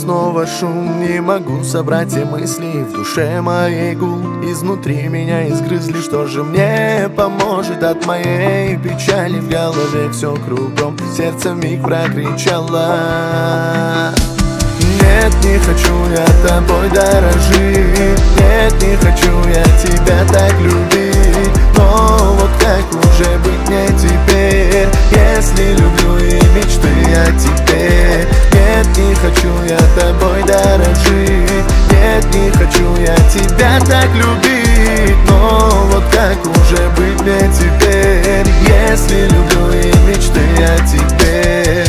снова шум. Не могу собрать все мысли, в душе моей гул. Изнутри меня изгрызли, что же мне поможет от моей печали? В голове все кругом, сердце вмиг прокричало: нет, не хочу я тобой дорожить, нет, не хочу я тебя так любить. Но вот как уже быть мне теперь, если люблю и мечты о тебе? Нет, не хочу я тобой дорожить, нет, не хочу я тебя так любить. Но вот как уже быть мне теперь, если люблю и мечты о тебе?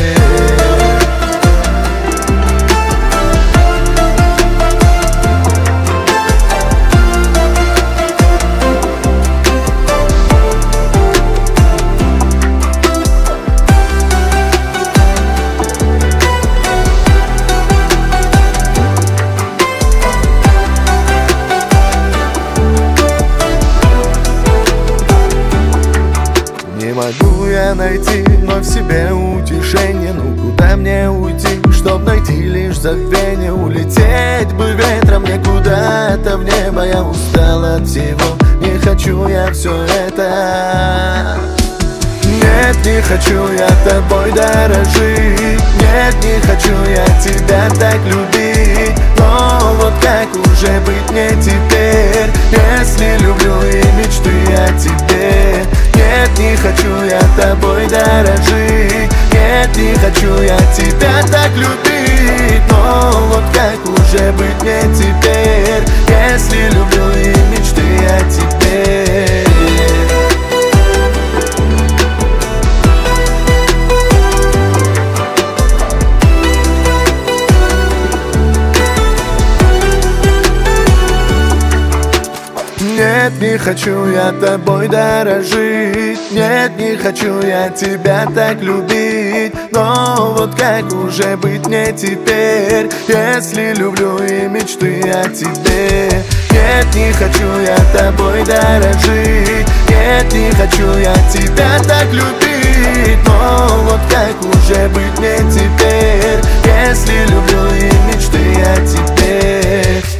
Не могу я найти вновь себе утешение. Ну куда мне уйти, чтоб найти лишь забвение? Улететь бы ветром мне куда-то в небо. Я устал от всего, не хочу я все это. Нет, не хочу я тобой дорожить, нет, не хочу я тебя так любить. Но вот как уже быть мне теперь, если люблю и мечты о тебе? Нет, не хочу я тобой дорожить, нет, не хочу я тебя так любить. Но вот как уже быть мне теперь, если люблю и мечты о тебе? Нет, не хочу я тобой дорожить, нет, не хочу я тебя так любить. Но вот как уже быть мне теперь, если люблю и мечты о тебе? Нет, не хочу я тобой дорожить, нет, не хочу я тебя так любить. Но вот как уже быть мне теперь, если люблю и мечты о тебе?